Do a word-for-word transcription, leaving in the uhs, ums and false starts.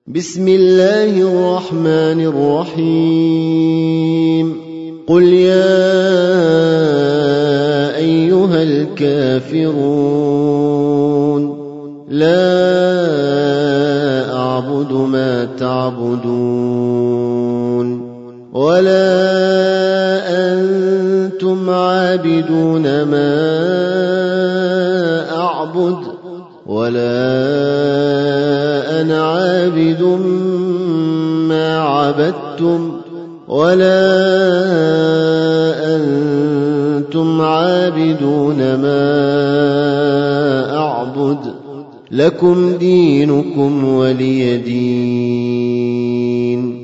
بسم الله الرحمن الرحيم قل يا أيها الكافرون لا أعبد ما تعبدون ولا أنتم عابدون ما أعبد ولا أنا عابد ما عبدتم ولا أنتم عابدون ما أعبد لكم دينكم ولي دين.